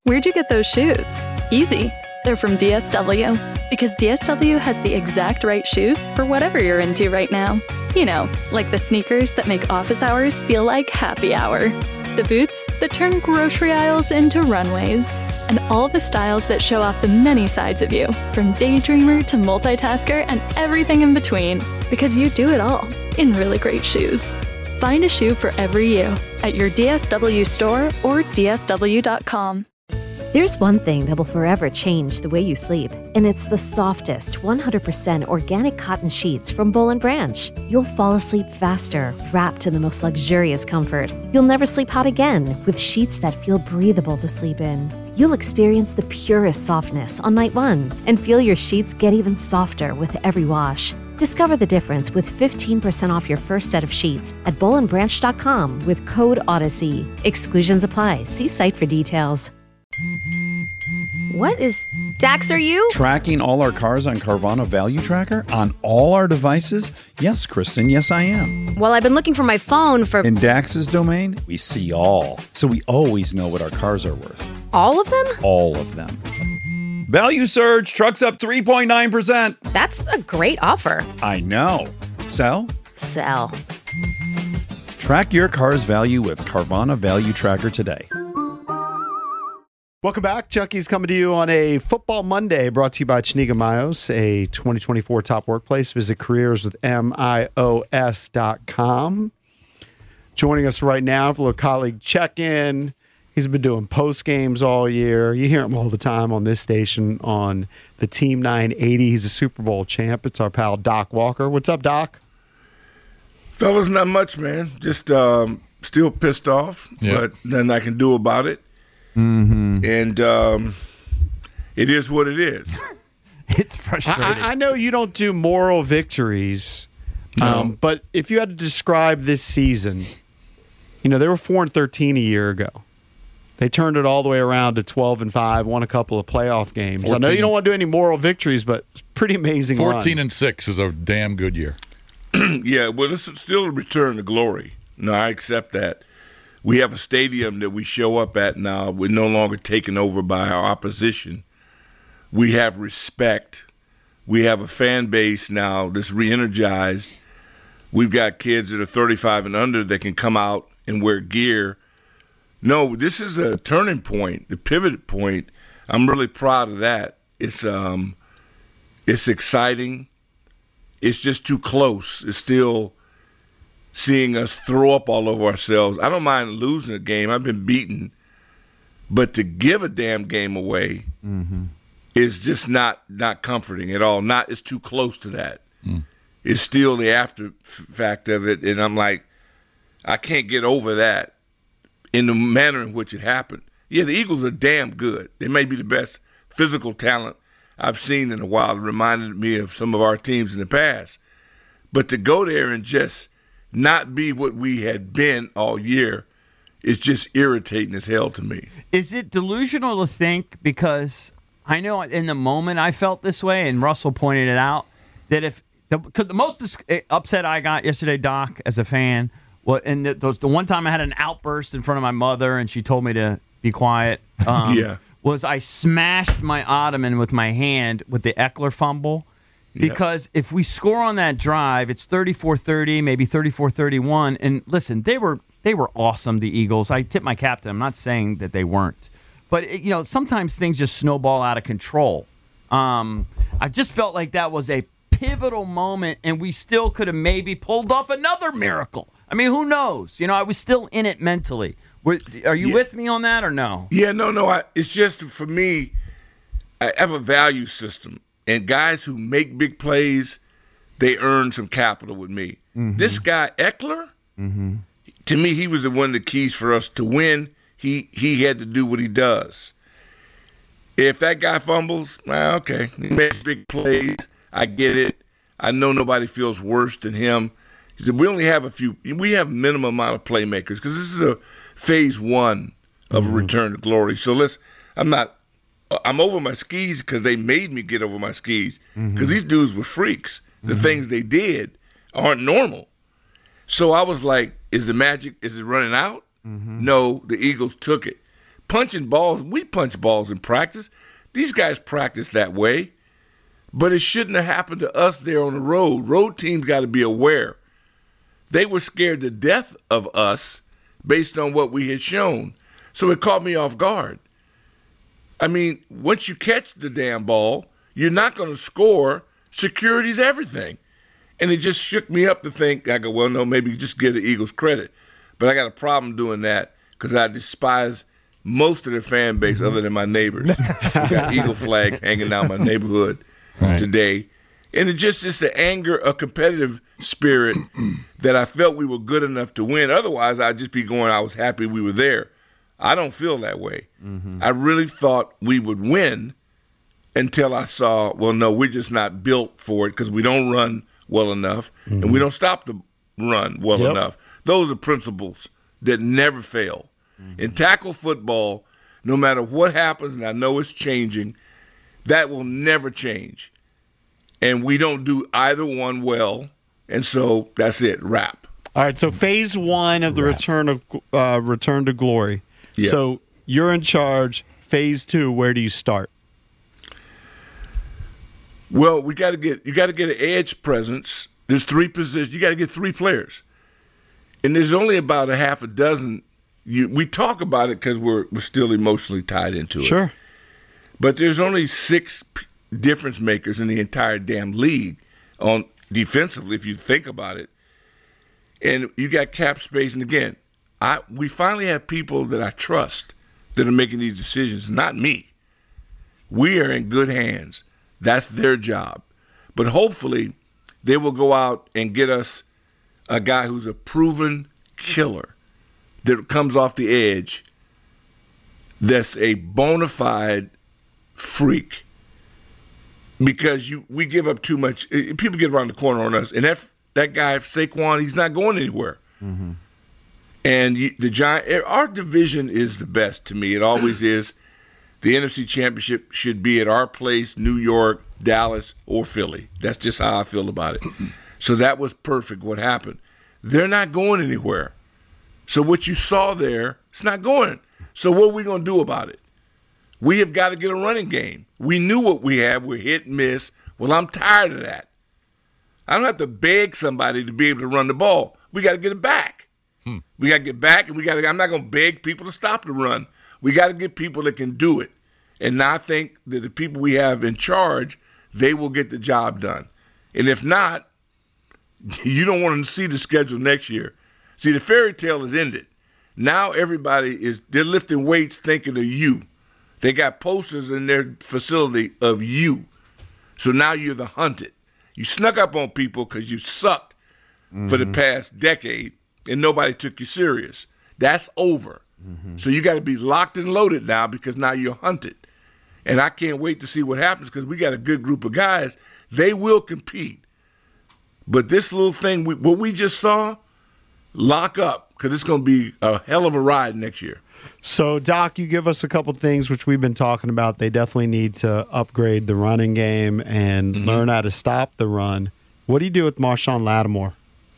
Where'd you get those shoes? Easy. They're from DSW. Because DSW has the exact right shoes for whatever you're into right now. You know, like the sneakers that make office hours feel like happy hour. The boots that turn grocery aisles into runways. And all the styles that show off the many sides of you, from daydreamer to multitasker and everything in between. Because you do it all in really great shoes. Find a shoe for every you at your DSW store or DSW.com. There's one thing that will forever change the way you sleep, and it's the softest, 100% organic cotton sheets from Boll & Branch. You'll fall asleep faster, wrapped in the most luxurious comfort. You'll never sleep hot again with sheets that feel breathable to sleep in. You'll experience the purest softness on night one and feel your sheets get even softer with every wash. Discover the difference with 15% off your first set of sheets at bollandbranch.com with code Odyssey. Exclusions apply. See site for details. What is... Dax, are you? Tracking all our cars on Carvana Value Tracker on all our devices? Yes, Kristen, yes I am. Well, I've been looking for my phone for... In Dax's domain, we see all. So we always know what our cars are worth. All of them? All of them. Value surge, trucks up 3.9%. That's a great offer. I know. Sell? Sell. Track your car's value with Carvana Value Tracker today. Welcome back. Chucky's coming to you on a Football Monday, brought to you by Chiniga Mayos, a 2024 top workplace. Visit careers with MIOS.com. Joining us right now for a little colleague check-in. He's been doing post games all year. You hear him all the time on this station on the Team 980. He's a Super Bowl champ. It's our pal Doc Walker. What's up, Doc? Fellas, not much, man. Just still pissed off, but nothing I can do about it. Mm-hmm. And it is what it is. It's frustrating. I know you don't do moral victories, but if you had to describe this season, you know, they were 4-13 a year ago. They turned it all the way around to 12-5, won a couple of playoff games. I know you don't want to do any moral victories, but it's pretty amazing. 14-6 is a damn good year. Yeah, well, it's still a return to glory. No, I accept that. We have a stadium that we show up at now. We're no longer taken over by our opposition. We have respect. We have a fan base now that's re-energized. We've got kids that are 35 and under that can come out and wear gear. No, this is a turning point, the pivot point. I'm really proud of that. It's exciting. It's just too close. It's still seeing us throw up all over ourselves. I don't mind losing a game. I've been beaten. But to give a damn game away is just not comforting at all. It's too close to that. It's still the after fact of it. And I'm like, I can't get over that in the manner in which it happened. Yeah, the Eagles are damn good. They may be the best physical talent I've seen in a while. It reminded me of some of our teams in the past. But to go there and just not be what we had been all year is just irritating as hell to me. Is it delusional to think, because I know in the moment I felt this way, and Russell pointed it out, that because the most upset I got yesterday, Doc, as a fan, the one time I had an outburst in front of my mother and she told me to be quiet, was I smashed my ottoman with my hand with the Eckler fumble. Because if we score on that drive, it's 34-30, maybe 34-31. And listen, they were awesome, the Eagles. I tip my cap to them. I'm not saying that they weren't. But, sometimes things just snowball out of control. I just felt like that was a pivotal moment, and we still could have maybe pulled off another miracle. I mean, who knows? I was still in it mentally. Are you with me on that or no? Yeah, no. It's just, for me, I have a value system. And guys who make big plays, they earn some capital with me. This guy, Eckler, to me, he was one of the keys for us to win. He had to do what he does. If that guy fumbles, okay, he makes big plays. I get it. I know nobody feels worse than him. He said, we only have we have minimum amount of playmakers because this is a phase one of a return to glory. So I'm over my skis because they made me get over my skis because these dudes were freaks. The things they did aren't normal. So I was like, is it running out? No, the Eagles took it. punching balls, we punch balls in practice. These guys practice that way. But it shouldn't have happened to us there on the road. Road teams got to be aware. They were scared to death of us based on what we had shown. So it caught me off guard. I mean, once you catch the damn ball, you're not going to score. Security's everything. And it just shook me up to think, I go, well, no, maybe just give the Eagles credit. But I got a problem doing that because I despise most of their fan base other than my neighbors. We got Eagle flags hanging down my neighborhood today. And it's just the anger, a competitive spirit that I felt we were good enough to win. Otherwise, I'd just be going, I was happy we were there. I don't feel that way. I really thought we would win until I saw, well, no, we're just not built for it because we don't run well enough and we don't stop the run well enough. Those are principles that never fail. In tackle football, no matter what happens, and I know it's changing, that will never change. And we don't do either one well, and so that's it, wrap. All right, so phase one of the return to glory. Yeah. So you're in charge. Phase two, where do you start? Well, you got to get an edge presence. There's 3 positions. You got to get 3 players, and there's only about a half a dozen. We talk about it because we're still emotionally tied into it. Sure. But there's only 6 difference makers in the entire damn league on defensively, if you think about it. And you got cap space. And again, we finally have people that I trust that are making these decisions, not me. We are in good hands. That's their job. But hopefully they will go out and get us a guy who's a proven killer that comes off the edge, that's a bona fide freak. Because we give up too much. People get around the corner on us. And that guy, Saquon, he's not going anywhere. And the Giants, our division is the best to me. It always is. The NFC Championship should be at our place, New York, Dallas, or Philly. That's just how I feel about it. So that was perfect what happened. They're not going anywhere. So what you saw there, it's not going. So what are we going to do about it? We have got to get a running game. We knew what we had. We're hit and miss. Well, I'm tired of that. I don't have to beg somebody to be able to run the ball. We got to get it back. We got to get back, and I'm not going to beg people to stop the run. We got to get people that can do it. And now I think that the people we have in charge, they will get the job done. And if not, you don't want to see the schedule next year. See, the fairy tale is ended. Now everybody they're lifting weights thinking of you. They got posters in their facility of you. So now you're the hunted. You snuck up on people because you sucked for the past decade and nobody took you serious. That's over. So you got to be locked and loaded now because now you're hunted. And I can't wait to see what happens because we got a good group of guys. They will compete. But this little thing, what we just saw, lock up because it's going to be a hell of a ride next year. So, Doc, you give us a couple things which we've been talking about. They definitely need to upgrade the running game and learn how to stop the run. What do you do with Marshawn Lattimore?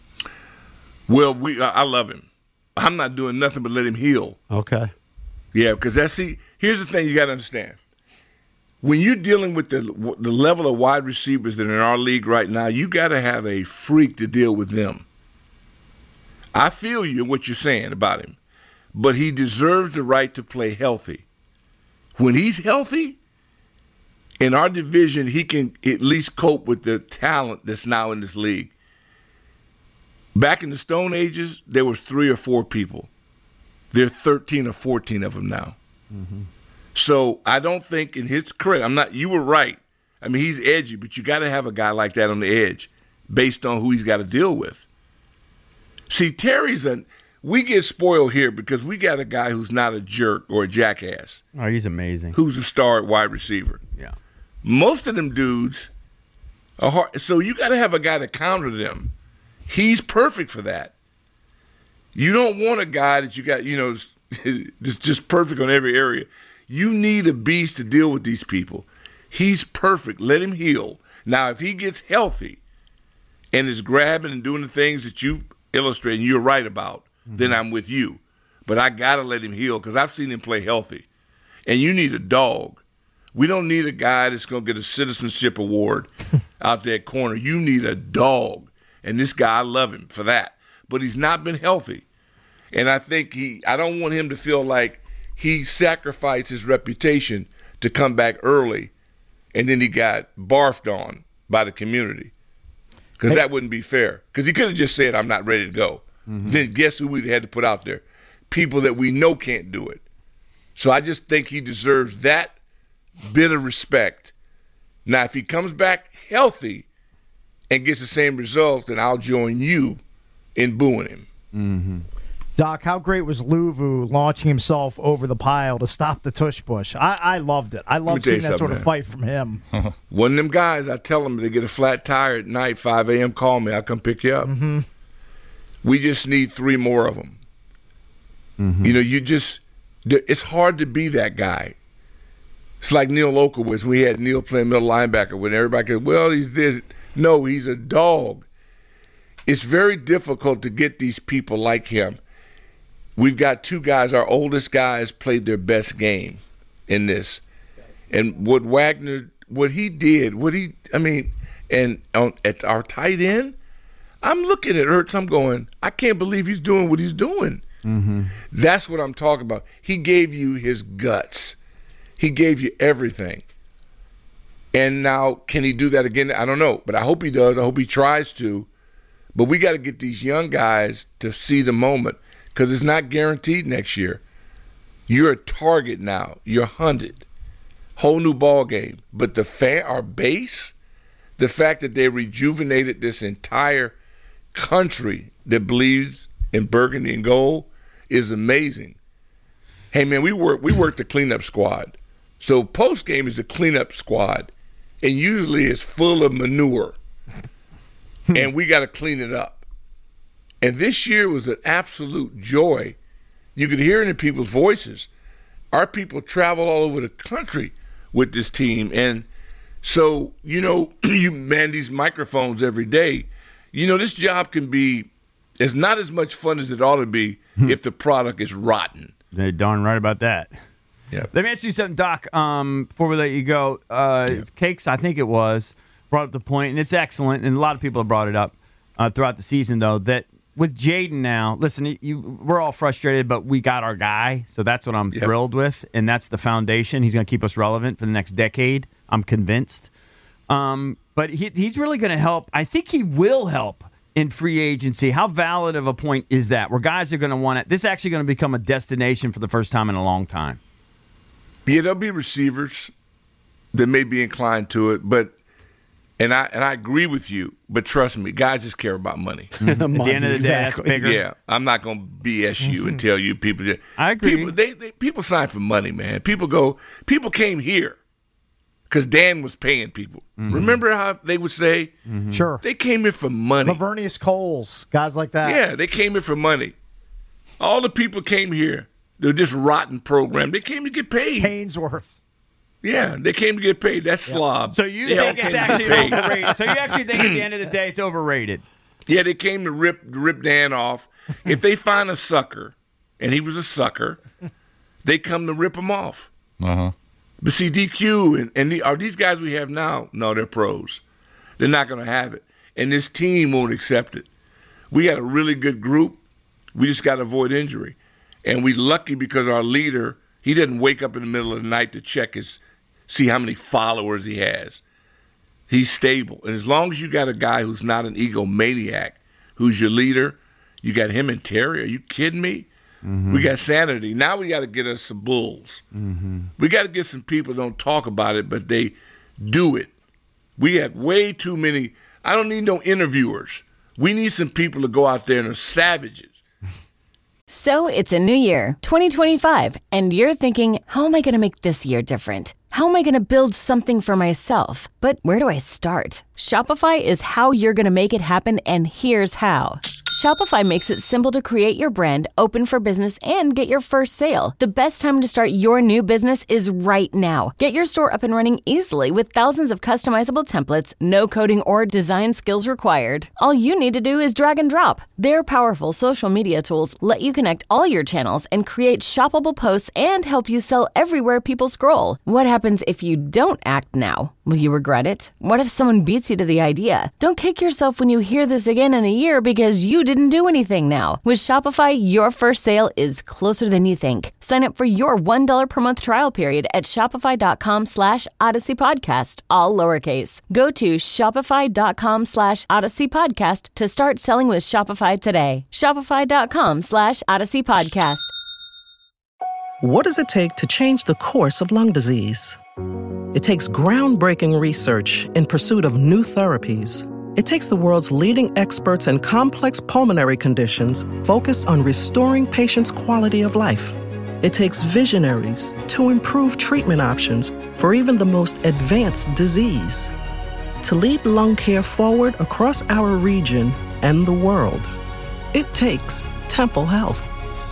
Well, I love him. I'm not doing nothing but let him heal. Okay. Yeah, because here's the thing you got to understand. When you're dealing with the level of wide receivers that are in our league right now, you got to have a freak to deal with them. I feel you in what you're saying about him, but he deserves the right to play healthy. When he's healthy, in our division, he can at least cope with the talent that's now in this league. Back in the Stone Ages, there was 3 or 4 people. There are 13 or 14 of them now. So I don't think in his credit, you were right. I mean, he's edgy, but you got to have a guy like that on the edge based on who he's got to deal with. See, we get spoiled here because we got a guy who's not a jerk or a jackass. Oh, he's amazing. Who's a star at wide receiver. Yeah. Most of them dudes are hard. So you got to have a guy to counter them. He's perfect for that. You don't want a guy that you got, just perfect on every area. You need a beast to deal with these people. He's perfect. Let him heal. Now, if he gets healthy and is grabbing and doing the things that you illustrate and you're right about, then I'm with you. but I got to let him heal because I've seen him play healthy. And you need a dog. We don't need a guy that's going to get a citizenship award out there at corner. You need a dog. And this guy, I love him for that. But he's not been healthy. And I think I don't want him to feel like he sacrificed his reputation to come back early and then he got barfed on by the community. Because that wouldn't be fair. Because he could have just said, I'm not ready to go. Mm-hmm. Then guess who we had to put out there? People that we know can't do it. So I just think he deserves that bit of respect. Now, if he comes back healthy and gets the same results, then I'll join you in booing him. Mm-hmm. Doc, how great was Luvu launching himself over the pile to stop the tush push? I loved it. I love seeing that sort of fight from him. One of them guys, I tell them, they get a flat tire at night, 5 a.m., call me. I'll come pick you up. Mm-hmm. We just need 3 more of them. Mm-hmm. You know, it's hard to be that guy. It's like Neil Okowitz. We had Neil playing middle linebacker when everybody could, well, he's this. No, he's a dog. It's very difficult to get these people like him. We've got 2 guys, our oldest guys played their best game in this. And what he did, and at our tight end, I'm looking at Ertz, I'm going, I can't believe he's doing what he's doing. Mm-hmm. That's what I'm talking about. He gave you his guts. He gave you everything. And now, can he do that again? I don't know, but I hope he does. I hope he tries to. But we got to get these young guys to see the moment because it's not guaranteed next year. You're a target now. You're hunted. Whole new ball game. But our base, the fact that they rejuvenated this entire country that believes in burgundy and gold is amazing. Hey, man, we work the cleanup squad. So post game is the cleanup squad, and usually it's full of manure, and we got to clean it up. And this year was an absolute joy. You could hear it in people's voices. Our people travel all over the country with this team, and so you man these microphones every day. This job can be. It's not as much fun as it ought to be if the product is rotten. They're darn right about that. Yeah. Let me ask you something, Doc, before we let you go. Cakes, I think it was, brought up the point, and it's excellent, and a lot of people have brought it up throughout the season, though, that with Jaden now, listen, we're all frustrated, but we got our guy, so that's what I'm thrilled with, and that's the foundation. He's going to keep us relevant for the next decade, I'm convinced. But he's really going to help. I think he will help in free agency. How valid of a point is that? Where guys are going to want it. This is actually going to become a destination for the first time in a long time. Yeah, there'll be receivers that may be inclined to it, and I agree with you. But trust me, guys just care about money. At the end of the day, that's bigger. Yeah, I'm not going to BS you and tell you people. I agree. People sign for money, man. People came here because Dan was paying people. Mm-hmm. Remember how they would say? Mm-hmm. Sure. They came here for money. Lavernius Coles, guys like that. Yeah, they came here for money. All the people came here. They're just rotten program. They came to get paid. Painsworth. Yeah, they came to get paid. That's slob. So you think it's actually overrated? So you actually think at the end of the day it's overrated? Yeah, they came to rip Dan off. If they find a sucker, and he was a sucker, they come to rip him off. Uh-huh. But see, DQ are these guys we have now? No, they're pros. They're not going to have it. And this team won't accept it. We got a really good group. We just got to avoid injury. And we lucky because our leader, he doesn't wake up in the middle of the night to see how many followers he has. He's stable. And as long as you got a guy who's not an egomaniac, who's your leader, you got him and Terry. Are you kidding me? Mm-hmm. We got sanity. Now we got to get us some bulls. Mm-hmm. We got to get some people who don't talk about it, but they do it. We have way too many. I don't need no interviewers. We need some people to go out there and are savages. So it's a new year, 2025, and you're thinking, how am I going to make this year different? How am I going to build something for myself? But where do I start? Shopify is how you're going to make it happen, and here's how. Shopify makes it simple to create your brand, open for business, and get your first sale. The best time to start your new business is right now. Get your store up and running easily with thousands of customizable templates, no coding or design skills required. All you need to do is drag and drop. Their powerful social media tools let you connect all your channels and create shoppable posts and help you sell everywhere people scroll. What happens if you don't act now? Will you regret it? What if someone beats you to the idea? Don't kick yourself when you hear this again in a year because you didn't do anything now. With Shopify, your first sale is closer than you think. Sign up for your $1 per month trial period at shopify.com/Odyssey Podcast, all lowercase. Go to shopify.com/Odyssey Podcast to start selling with Shopify today. Shopify.com/Odyssey Podcast. What does it take to change the course of lung disease? It takes groundbreaking research in pursuit of new therapies. It takes the world's leading experts in complex pulmonary conditions focused on restoring patients' quality of life. It takes visionaries to improve treatment options for even the most advanced disease. To lead lung care forward across our region and the world, it takes Temple Health.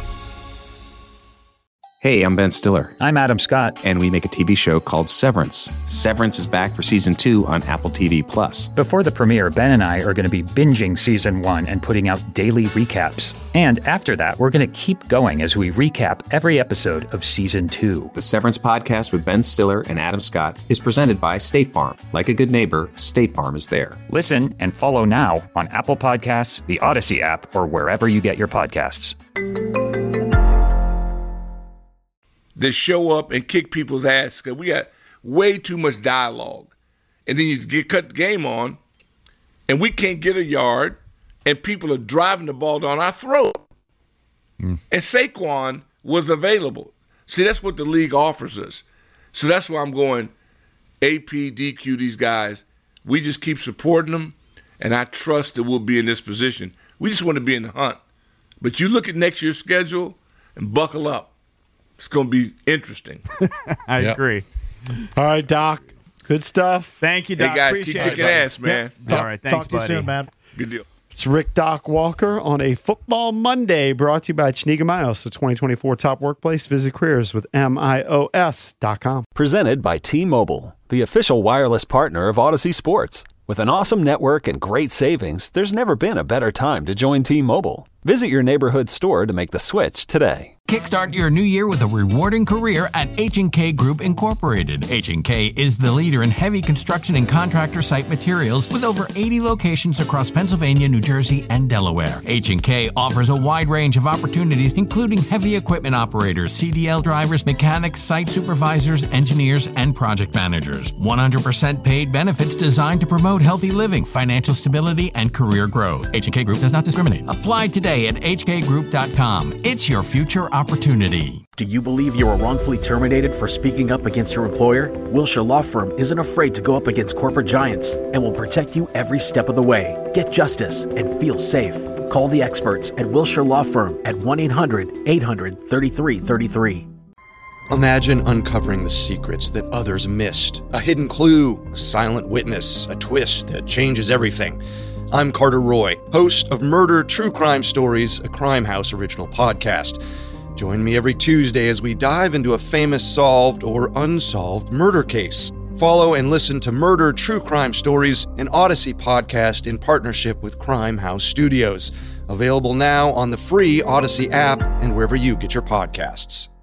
Hey, I'm Ben Stiller. I'm Adam Scott. And we make a TV show called Severance. Severance is back for season 2 on Apple TV+. Before the premiere, Ben and I are going to be binging season 1 and putting out daily recaps. And after that, we're going to keep going as we recap every episode of season 2. The Severance podcast with Ben Stiller and Adam Scott is presented by State Farm. Like a good neighbor, State Farm is there. Listen and follow now on Apple Podcasts, the Odyssey app, or wherever you get your podcasts. That show up and kick people's ass because we got way too much dialogue. And then you cut the game on, and we can't get a yard, and people are driving the ball down our throat. And Saquon was available. See, that's what the league offers us. So that's why I'm going AP, DQ, these guys. We just keep supporting them, and I trust that we'll be in this position. We just want to be in the hunt. But you look at next year's schedule and buckle up. It's going to be interesting. I agree. All right, Doc. Good stuff. Thank you, Doc. Hey, guys, appreciate keep kicking ass, man. All right, thanks, Talk to you buddy. soon, man. Good deal. It's Rick Doc Walker on a Football Monday, brought to you by Chenega Miles, the 2024 top workplace. Visit careers with MIOS.com. Presented by T-Mobile, the official wireless partner of Odyssey Sports. With an awesome network and great savings, there's never been a better time to join T-Mobile. Visit your neighborhood store to make the switch today. Kickstart your new year with a rewarding career at H&K Group Incorporated. H&K is the leader in heavy construction and contractor site materials with over 80 locations across Pennsylvania, New Jersey, and Delaware. H&K offers a wide range of opportunities, including heavy equipment operators, CDL drivers, mechanics, site supervisors, engineers, and project managers. 100% paid benefits designed to promote healthy living, financial stability, and career growth. H&K Group does not discriminate. Apply today at hkgroup.com. It's your future opportunity. Do you believe you were wrongfully terminated for speaking up against your employer? Wilshire Law Firm isn't afraid to go up against corporate giants and will protect you every step of the way. Get justice and feel safe. Call the experts at Wilshire Law Firm at 1-800-800-3333. Imagine uncovering the secrets that others missed. A hidden clue, a silent witness, a twist that changes everything. I'm Carter Roy, host of Murder True Crime Stories, a Crime House original podcast. Join me every Tuesday as we dive into a famous solved or unsolved murder case. Follow and listen to Murder True Crime Stories, an Odyssey podcast in partnership with Crime House Studios. Available now on the free Odyssey app and wherever you get your podcasts.